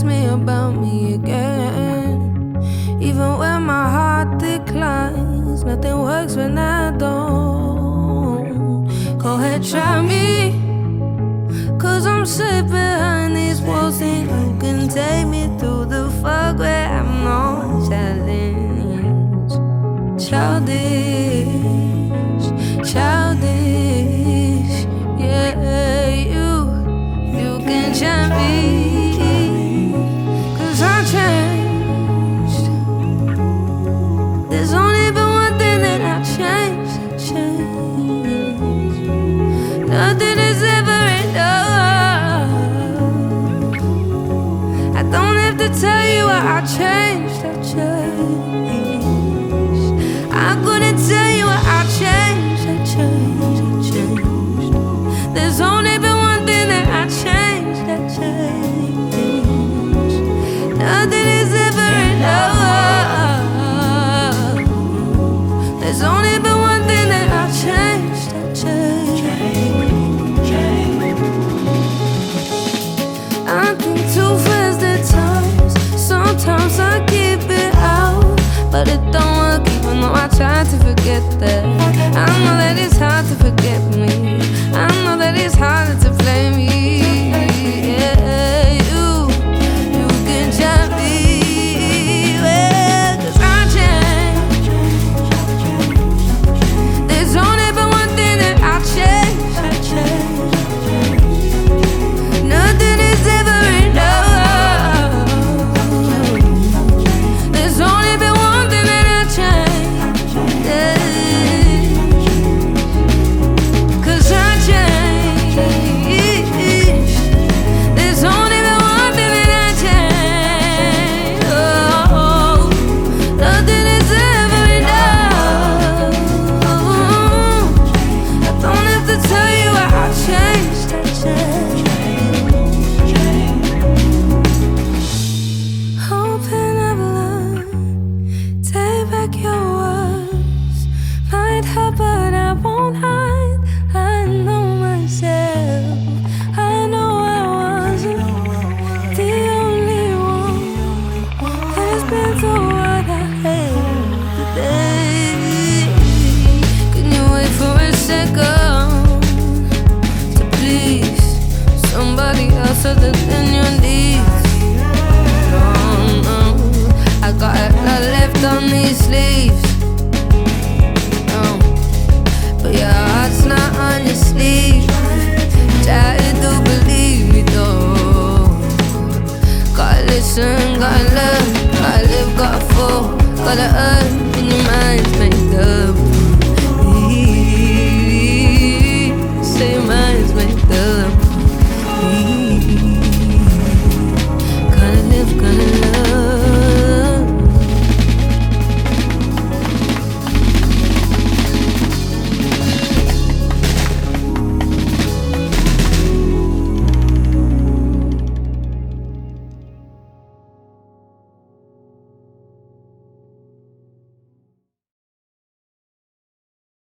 ask me about me again. Even when my heart declines, nothing works when I don't. Go ahead, try me, 'cause I'm safe behind these walls, and you can take me through the fog where I'm no challenge. Childish, childish, yeah, you can try me, 'cause I changed. There's only been one thing that I changed, Nothing is ever enough. I don't have to tell you why I changed, I couldn't tell you why I changed, There's only been one thing that I changed, Nothing is ever enough. There's only been one thing that I changed, I think too fast at times. Sometimes I keep it out, but it don't work even though I try to forget that. I know that it's hard to forget me. I know that it's harder to blame me. Yeah, you can try me, well, 'cause I changed. There's only been one thing that I changed, Nothing is ever enough. There's only been one thing that I changed, 'cause I changed. There's only been one thing that I changed. Oh, nothing is ever enough. I don't have to tell you why I changed, Hoping I've learned. Take back your words. Might hurt, but I won't hide. I know myself. I know I wasn't the only one that has been through what I hate today. Can you wait for a second to please somebody else other than your needs? No, I got a lot left on these sleeves. But your heart's not on your sleeve. Try to believe me though. Gotta listen, gotta learn, gotta live, gotta fall, gotta earn.